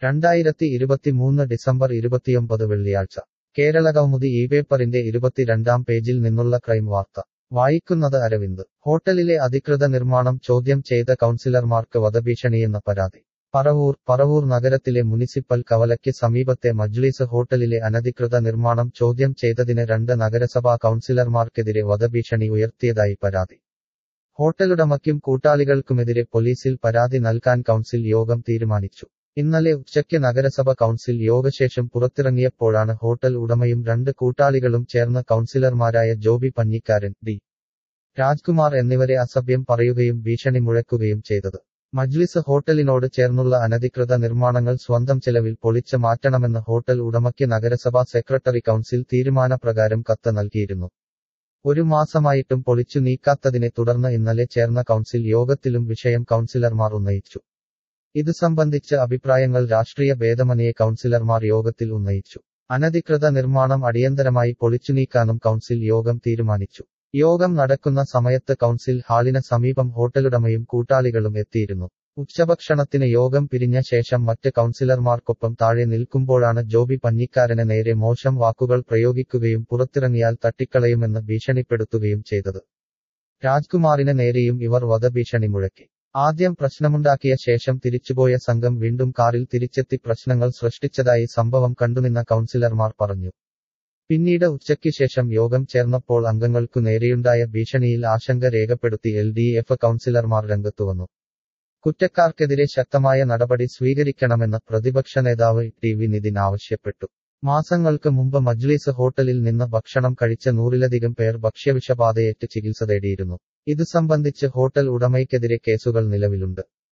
2023 December 29 വെള്ളിയാഴ്ച കേരളകൗമുദി ഈ പേപ്പറിന്റെ 22-ാം പേജിൽ നിന്നുള്ള ക്രൈം വാർത്ത വായിക്കുന്നത് അരവിന്ദ്. ഹോട്ടലിലെ അധികൃത നിർമ്മാണം ചോദ്യം ചെയ്ത കൗൺസിലർമാർക്ക് വധഭീഷണിയെന്ന പരാതി. പറവൂർ നഗരത്തിലെ മുനിസിപ്പൽ കവലയ്ക്ക് സമീപത്തെ മജ്ലിസ് ഹോട്ടലിലെ അനധികൃത നിർമ്മാണം ചോദ്യം ചെയ്തതിന് 2 നഗരസഭാ കൗൺസിലർമാർക്കെതിരെ വധഭീഷണി ഉയർത്തിയതായി പരാതി. ഹോട്ടലുടമയ്ക്കും കൂട്ടാളികൾക്കുമെതിരെ പോലീസിൽ പരാതി നൽകാൻ കൗൺസിൽ യോഗം തീരുമാനിച്ചു. ഇന്നലെ ഉച്ചയ്ക്ക് നഗരസഭ കൗൺസിൽ യോഗശേഷം പുറത്തിറങ്ങിയപ്പോഴാണ് ഹോട്ടൽ ഉടമയും 2 കൂട്ടാളികളും ചേർന്ന് കൗൺസിലർമാരായ ജോബി പഞ്ഞിക്കാരൻ, ഡി. രാജ്കുമാർ എന്നിവരെ അസഭ്യം പറയുകയും ഭീഷണി മുഴക്കുകയും ചെയ്തത്. മജ്ലിസ് ഹോട്ടലിനോട് ചേർന്നുള്ള അനധികൃത നിർമ്മാണങ്ങൾ സ്വന്തം ചെലവിൽ പൊളിച്ച് മാറ്റണമെന്ന് ഹോട്ടൽ ഉടമയ്ക്ക് നഗരസഭാ സെക്രട്ടറി കൗൺസിൽ തീരുമാനപ്രകാരം കത്ത് നൽകിയിരുന്നു. 1 മാസമായിട്ടും പൊളിച്ചു നീക്കാത്തതിനെ തുടർന്ന് ഇന്നലെ ചേർന്ന കൗൺസിൽ യോഗത്തിലും വിഷയം കൗൺസിലർമാർ ഉന്നയിച്ചു. ഇതു സംബന്ധിച്ച് അഭിപ്രായങ്ങൾ രാഷ്ട്രീയ ഭേദമന്യേ കൗൺസിലർമാർ യോഗത്തിൽ ഉന്നയിച്ചു. അനധികൃത നിർമ്മാണം അടിയന്തരമായി പൊളിച്ചുനീക്കാനും കൗൺസിൽ യോഗം തീരുമാനിച്ചു. യോഗം നടക്കുന്ന സമയത്ത് കൗൺസിൽ ഹാളിന് സമീപം ഹോട്ടലുടമയും കൂട്ടാളികളും എത്തിയിരുന്നു. ഉച്ചഭക്ഷണത്തിന് യോഗം പിരിഞ്ഞ ശേഷം മറ്റ് കൗൺസിലർമാർക്കൊപ്പം താഴെ നിൽക്കുമ്പോഴാണ് ജോബി പഞ്ഞിക്കാരന് നേരെ മോശം വാക്കുകൾ പ്രയോഗിക്കുകയും പുറത്തിറങ്ങിയാൽ തട്ടിക്കളയുമെന്ന് ഭീഷണിപ്പെടുത്തുകയും ചെയ്തത്. രാജ്കുമാറിന് നേരെയും ഇവർ വധഭീഷണി മുഴക്കി. ആദ്യം പ്രശ്നമുണ്ടാക്കിയ ശേഷം തിരിച്ചുപോയ സംഘം വീണ്ടും കാറിൽ തിരിച്ചെത്തി പ്രശ്നങ്ങൾ സൃഷ്ടിച്ചതായി സംഭവം കണ്ടുനിന്ന കൗൺസിലർമാർ പറഞ്ഞു. പിന്നീട് ഉച്ചയ്ക്ക് ശേഷം യോഗം ചേർന്നപ്പോൾ അംഗങ്ങൾക്കു നേരെയുണ്ടായ ഭീഷണിയിൽ ആശങ്ക രേഖപ്പെടുത്തി LDF കൗൺസിലർമാർ രംഗത്തുവന്നു. കുറ്റക്കാർക്കെതിരെ ശക്തമായ നടപടി സ്വീകരിക്കണമെന്ന് പ്രതിപക്ഷ നേതാവ് ടി. വി. നിതിൻ ആവശ്യപ്പെട്ടു. മാസങ്ങൾക്ക് മുമ്പ് മജ്ലിസ് ഹോട്ടലിൽ നിന്ന് ഭക്ഷണം കഴിച്ച 100-ലധികം പേർ ഭക്ഷ്യവിഷബാധയേറ്റ് ചികിത്സ തേടിയിരുന്നു. ഇതു സംബന്ധിച്ച് ഹോട്ടൽ ഉടമയ്ക്കെതിരെ കേസുകൾ നിലവിലുണ്ട്.